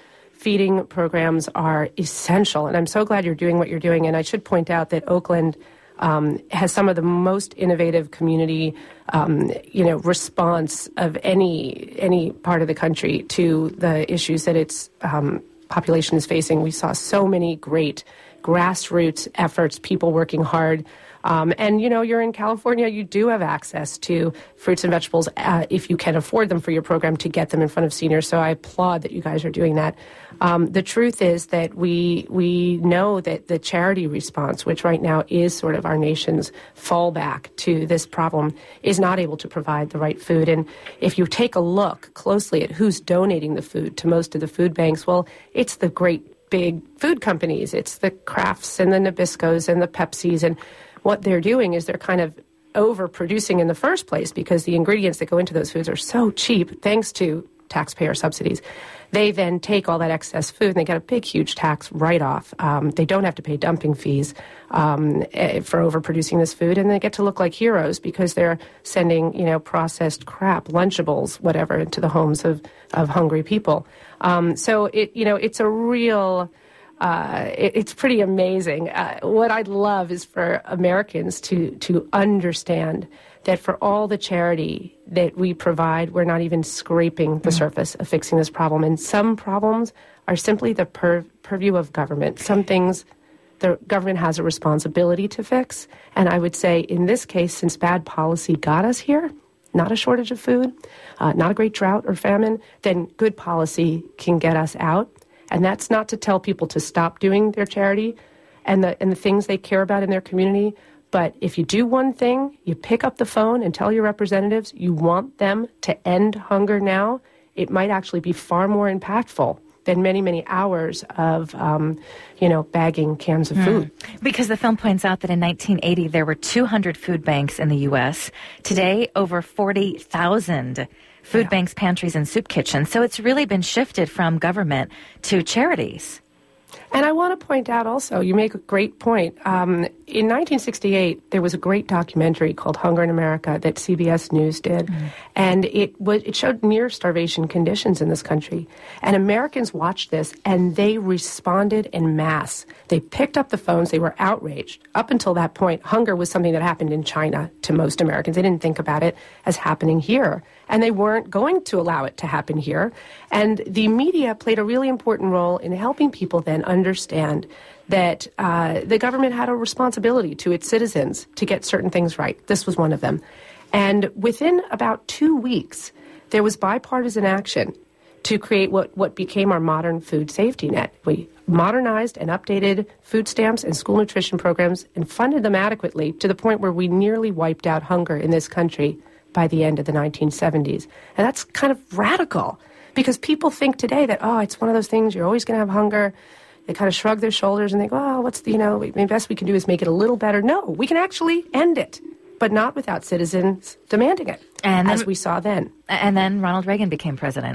H: feeding programs are essential, and I'm so glad you're doing what you're doing. And I should point out that Oakland um, has some of the most innovative community, um, you know, response of any any part of the country to the issues that its um, population is facing. We saw so many great grassroots efforts, people working hard. Um, and, you know, you're in California, you do have access to fruits and vegetables uh, if you can afford them for your program to get them in front of seniors. So I applaud that you guys are doing that. Um, the truth is that we we know that the charity response, which right now is sort of our nation's fallback to this problem, is not able to provide the right food. And if you take a look closely at who's donating the food to most of the food banks, well, it's the great big food companies. It's the Krafts and the Nabiscos and the Pepsis, and what they're doing is they're kind of overproducing in the first place because the ingredients that go into those foods are so cheap thanks to taxpayer subsidies. They then take all that excess food and they get a big, huge tax write-off. Um, they don't have to pay dumping fees um, for overproducing this food, and they get to look like heroes because they're sending, you know, processed crap, Lunchables, whatever, into the homes of, of hungry people. Um, so, it you know, it's a real... Uh, it, it's pretty amazing. Uh, what I'd love is for Americans to to understand that for all the charity that we provide, we're not even scraping the mm-hmm. surface of fixing this problem. And some problems are simply the pur- purview of government. Some things the government has a responsibility to fix. And I would say in this case, since bad policy got us here, not a shortage of food, uh, not a great drought or famine, then good policy can get us out. And that's not to tell people to stop doing their charity and the and the things they care about in their community. But if you do one thing, you pick up the phone and tell your representatives you want them to end hunger now, it might actually be far more impactful than many, many hours of, um, you know, bagging cans of food.
A: Mm. Because the film points out that in nineteen eighty, there were two hundred food banks in the U S. Today, over forty thousand food yeah. banks, pantries, and soup kitchens. So it's really been shifted from government to charities.
H: And I want to point out also, you make a great point. Um, in nineteen sixty-eight, there was a great documentary called Hunger in America that C B S News did. Mm. And it was, it showed near starvation conditions in this country. And Americans watched this and they responded en masse. They picked up the phones. They were outraged. Up until that point, hunger was something that happened in China to most Americans. They didn't think about it as happening here. And they weren't going to allow it to happen here. And the media played a really important role in helping people then understand that uh, the government had a responsibility to its citizens to get certain things right. This was one of them. And within about two weeks, there was bipartisan action to create what, what became our modern food safety net. We modernized and updated food stamps and school nutrition programs and funded them adequately to the point where we nearly wiped out hunger in this country by the end of the nineteen seventies. And that's kind of radical because people think today that, oh, it's one of those things, you're always going to have hunger. They kind of shrug their shoulders and they go, oh, what's the, you know, the best we can do is make it a little better. No, we can actually end it, but not without citizens demanding it, and as then, we saw then.
A: And then Ronald Reagan became president.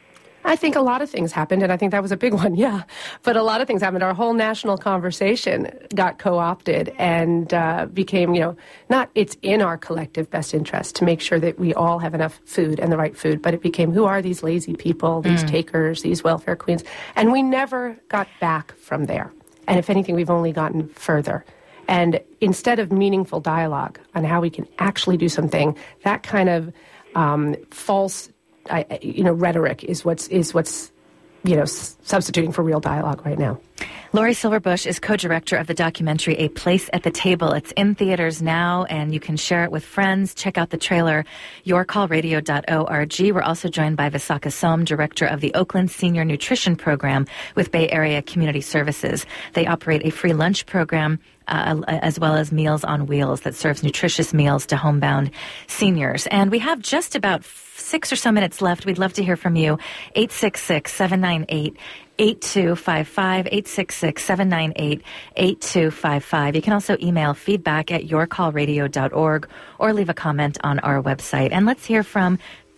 H: I think a lot of things happened, and I think that was a big one, yeah. But a lot of things happened. Our whole national conversation got co-opted and uh, became, you know, not it's in our collective best interest to make sure that we all have enough food and the right food, but it became, who are these lazy people, these mm. takers, these welfare queens? And we never got back from there. And if anything, we've only gotten further. And instead of meaningful dialogue on how we can actually do something, that kind of um, false I, you know, rhetoric is what's is what's you know s- substituting for real dialogue right now.
A: Laurie Silverbush is co-director of the documentary A Place at the Table. It's in theaters now, and you can share it with friends. Check out the trailer, your call radio dot org. We're also joined by Visakha Som, director of the Oakland Senior Nutrition Program with Bay Area Community Services. They operate a free lunch program Uh, as well as Meals on Wheels that serves nutritious meals to homebound seniors. And we have just about six or so minutes left. We'd love to hear from you. eight six six, seven nine eight, eight two five five, eight six six, seven nine eight, eight two five five. You can also email feedback at your call radio dot org or leave a comment on our website. And let's hear from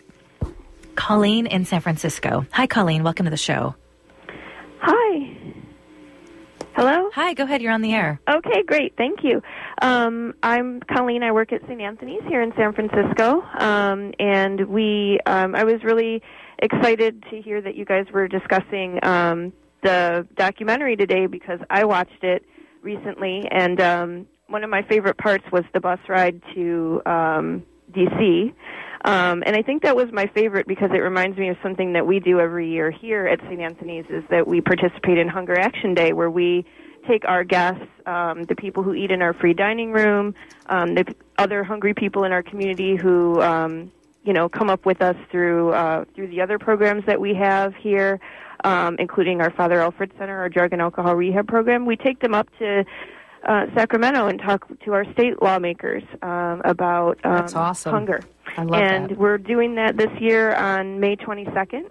A: Colleen in San Francisco. Hi, Colleen. Welcome to the show.
N: Hi. Hello?
A: Hi, go ahead. You're on the air.
N: Okay, great. Thank you. Um, I'm Colleen. I work at Saint Anthony's here in San Francisco. Um, and we, um, I was really excited to hear that you guys were discussing um, the documentary today because I watched it recently. And um, one of my favorite parts was the bus ride to um, D C Um, and I think that was my favorite because it reminds me of something that we do every year here at Saint Anthony's is that we participate in Hunger Action Day where we take our guests, um, the people who eat in our free dining room, um, the other hungry people in our community who, um, you know, come up with us through uh, through the other programs that we have here, um, including our Father Alfred Center, our drug and alcohol rehab program. We take them up to Uh, Sacramento and talk to our state lawmakers um, about um,
H: That's awesome.
N: hunger.
H: I love
N: and
H: that.
N: we're doing that this year on May twenty-second.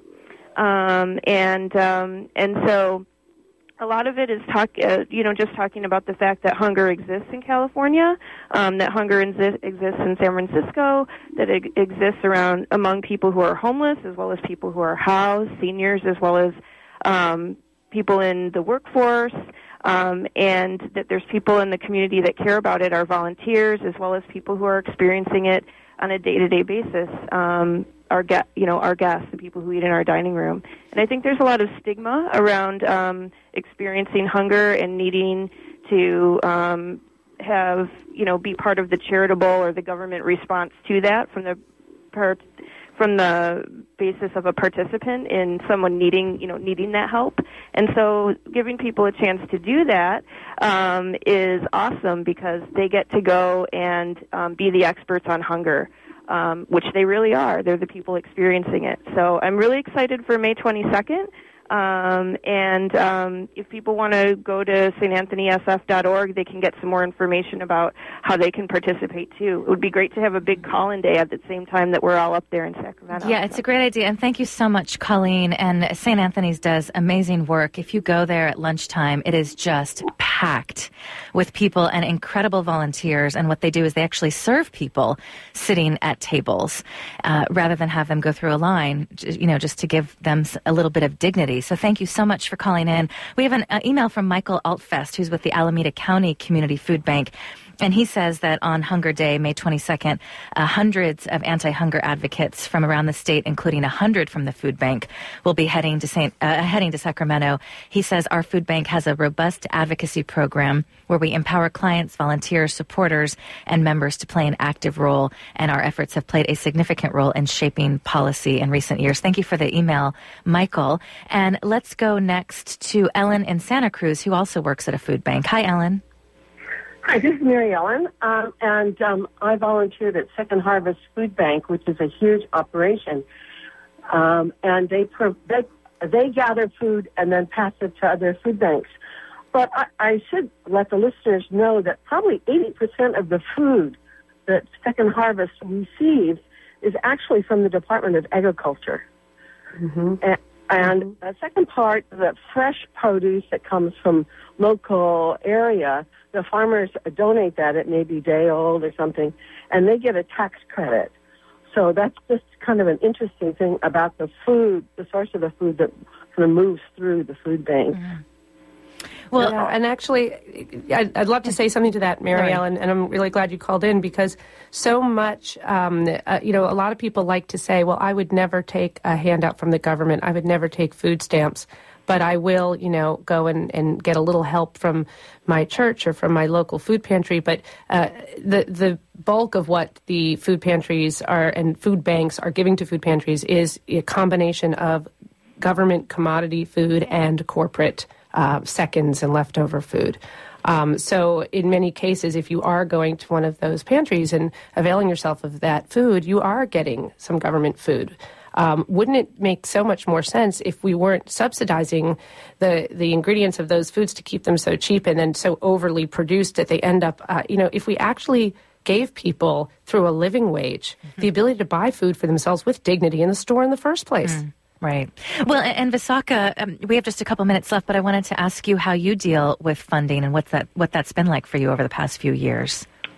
N: Um, and um, and so a lot of it is talk, uh, you know, just talking about the fact that hunger exists in California, um, that hunger exi- exists in San Francisco, that it exists around among people who are homeless as well as people who are housed, seniors as well as um, people in the workforce. Um, and that there's people in the community that care about it, our volunteers, as well as people who are experiencing it on a day-to-day basis. Um, our ge- you know, our guests, the people who eat in our dining room. And I think there's a lot of stigma around um, experiencing hunger and needing to um, have, you know, be part of the charitable or the government response to that from the part. from the basis of a participant in someone needing, you know, needing that help. And so giving people a chance to do that um, is awesome because they get to go and um, be the experts on hunger, um, which they really are. They're the people experiencing it. So I'm really excited for May twenty-second. Um, and um, if people want to go to S T anthony S F dot org, they can get some more information about how they can participate, too. It would be great to have a big call-in day at the same time that we're all up there in Sacramento.
A: Yeah, it's a great idea. And thank you so much, Colleen. And Saint Anthony's does amazing work. If you go there at lunchtime, it is just packed with people and incredible volunteers. And what they do is they actually serve people sitting at tables uh, rather than have them go through a line, you know, just to give them a little bit of dignity. So thank you so much for calling in. We have an uh, email from Michael Altfest, who's with the Alameda County Community Food Bank. And he says that on Hunger Day, May twenty-second, uh, hundreds of anti-hunger advocates from around the state, including one hundred from the food bank, will be heading to Saint uh, heading to Sacramento. He says our food bank has a robust advocacy program where we empower clients, volunteers, supporters, and members to play an active role. And our efforts have played a significant role in shaping policy in recent years. Thank you for the email, Michael. And let's go next to Ellen in Santa Cruz, who also works at a food bank. Hi, Ellen.
O: Hi, this is Mary Ellen, um, and um, I volunteered at Second Harvest Food Bank, which is a huge operation. Um, and they, pro- they they gather food and then pass it to other food banks. But I, I should let the listeners know that probably eighty percent of the food that Second Harvest receives is actually from the Department of Agriculture.
H: Mm-hmm.
O: And, and the second part, the fresh produce that comes from local area, the farmers donate that. It may be day old or something, and they get a tax credit. So that's just kind of an interesting thing about the food, the source of the food that kind of moves through the food bank.
H: Mm-hmm. Well, yeah, and actually, I'd, I'd love to say something to that, Mary Ellen, and I'm really glad you called in because so much, um, uh, you know, a lot of people like to say, well, I would never take a handout from the government. I would never take food stamps, but I will, you know, go and, and get a little help from my church or from my local food pantry. But uh, the the bulk of what the food pantries are and food banks are giving to food pantries is a combination of government commodity food and corporate Uh, seconds and leftover food. Um, so in many cases, if you are going to one of those pantries and availing yourself of that food, you are getting some government food. Um, wouldn't it make so much more sense if we weren't subsidizing the, the ingredients of those foods to keep them so cheap and then so overly produced that they end up, uh, you know, if we actually gave people through a living wage mm-hmm. the ability to buy food for themselves with dignity in the store in the first place.
A: Mm. Right. Well, and Visakha, um, we have just a couple minutes left, but I wanted to ask you how you deal with funding and what's that, what that's been like for you over the past few years.
N: Funding's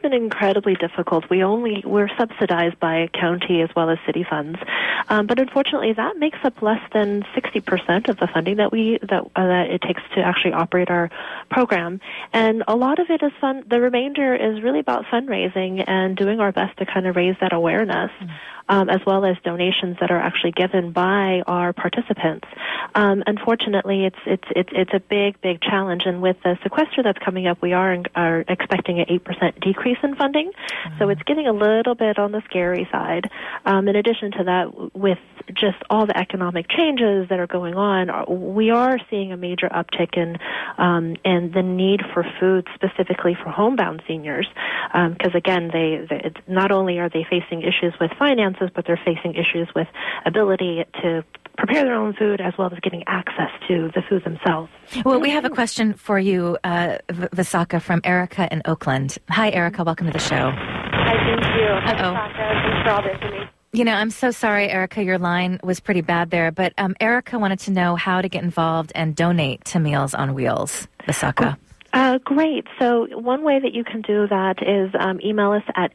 M: been incredibly difficult. We only, we're subsidized by county as well as city funds. Um, but unfortunately, that makes up less than sixty percent of the funding that we, that, uh, that it takes to actually operate our program. And a lot of it is fun. The remainder is really about fundraising and doing our best to kind of raise that awareness. Mm-hmm. Um, as well as donations that are actually given by our participants. Um, unfortunately, it's it's it's it's a big big challenge, and with the sequester that's coming up, we are are expecting an eight percent decrease in funding. Mm-hmm. So it's getting a little bit on the scary side. Um, in addition to that, with just all the economic changes that are going on, we are seeing a major uptick in um, in the need for food specifically for homebound seniors, because um, again, they, they it's not only are they facing issues with finance, but they're facing issues with ability to prepare their own food as well as getting access to the food themselves.
A: Well, we have a question for you, uh, v- Visakha, from Erica in Oakland. Hi, Erica. Welcome to the show.
P: Hi, thank you. Hi, Visakha. Thanks for all the information.
A: You know, I'm so sorry, Erica. Your line was pretty bad there, but um, Erica wanted to know how to get involved and donate to Meals on Wheels. Visakha.
M: Uh, great. So one way that you can do that is um, email us at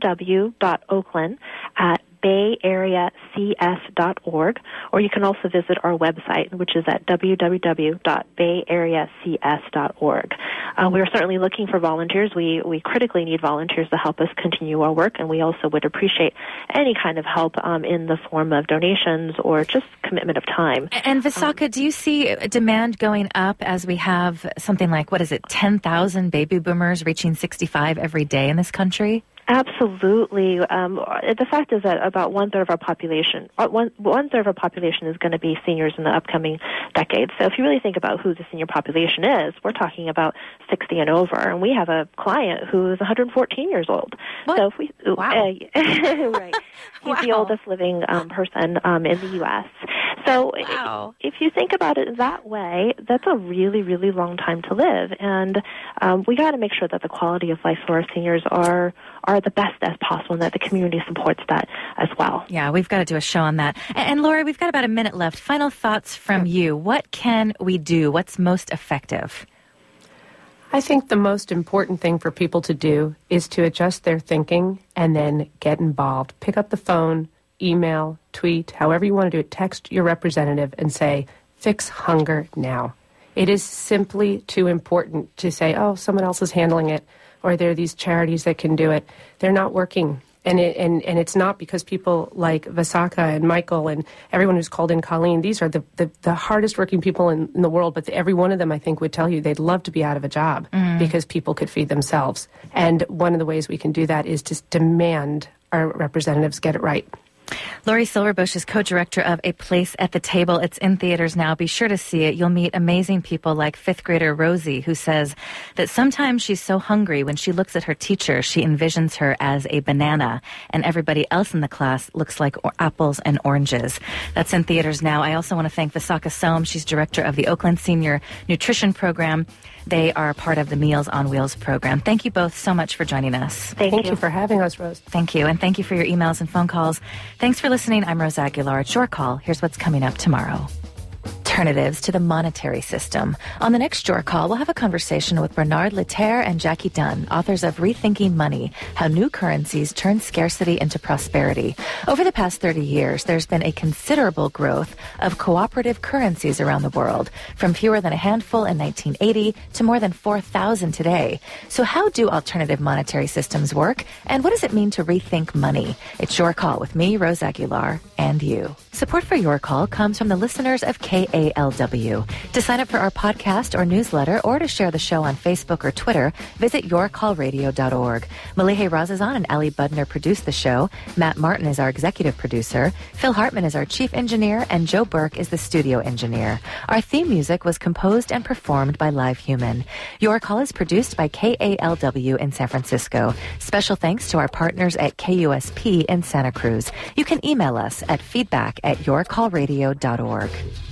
M: mow.oakland at bay area c s dot org, or you can also visit our website, which is at w w w dot bay area c s dot org. Uh, we are certainly looking for volunteers. We we critically need volunteers to help us continue our work, and we also would appreciate any kind of help um, in the form of donations or just commitment of time.
A: And Visakha, um, do you see demand going up as we have something like, what is it, ten thousand baby boomers reaching sixty-five every day in this country?
M: Absolutely. Um, the fact is that about one third of our population, one one third of our population is going to be seniors in the upcoming decades. So if you really think about who the senior population is, we're talking about sixty and over. And we have a client who is one hundred fourteen years old.
A: What?
M: So if we,
A: wow.
M: Uh, right, he's
A: wow.
M: the oldest living um, person um, in the U S. So
A: wow.
M: if you think about it that way, that's a really, really long time to live. And um, we got to make sure that the quality of life for our seniors are are the best as possible, and that the community supports that as well.
A: Yeah, we've got to do a show on that. And, and Lori, we've got about a minute left. Final thoughts from you. What can we do? What's most effective?
H: I think the most important thing for people to do is to adjust their thinking and then get involved. Pick up the phone, email, tweet, however you want to do it. Text your representative and say, fix hunger now. It is simply too important to say, oh, someone else is handling it, or there are these charities that can do it. They're not working. And it, and, and it's not because people like Visakha and Michael and everyone who's called in, Colleen, these are the, the, the hardest working people in, in the world, but the, every one of them, I think, would tell you they'd love to be out of a job mm. because people could feed themselves. And one of the ways we can do that is to demand our representatives get it right.
A: Lori Silverbush is co-director of A Place at the Table. It's in theaters now. Be sure to see it. You'll meet amazing people like fifth grader Rosie, who says that sometimes she's so hungry when she looks at her teacher, she envisions her as a banana, and everybody else in the class looks like or- apples and oranges. That's in theaters now. I also want to thank Visakha Soam. She's director of the Oakland Senior Nutrition Program. They are part of the Meals on Wheels program. Thank you both so much for joining us.
H: Thank, thank you. you for having us, Rose.
A: Thank you, and thank you for your emails and phone calls. Thanks for listening. I'm Rose Aguilar. It's your call. Here's what's coming up tomorrow. Alternatives to the monetary system. On the next Your Call, we'll have a conversation with Bernard Leterre and Jackie Dunn, authors of Rethinking Money, How New Currencies Turn Scarcity into Prosperity. Over the past thirty years, there's been a considerable growth of cooperative currencies around the world, from fewer than a handful in nineteen eighty to more than four thousand today. So how do alternative monetary systems work, and what does it mean to rethink money? It's Your Call with me, Rose Aguilar, and you. Support for Your Call comes from the listeners of K A L W. To sign up for our podcast or newsletter, or to share the show on Facebook or Twitter, visit your call radio dot org. Malihe Razazan and Ali Budner produce the show. Matt Martin is our executive producer. Phil Hartman is our chief engineer, and Joe Burke is the studio engineer. Our theme music was composed and performed by Live Human. Your Call is produced by K A L W in San Francisco. Special thanks to our partners at K U S P in Santa Cruz. You can email us at feedback at your call radio dot org.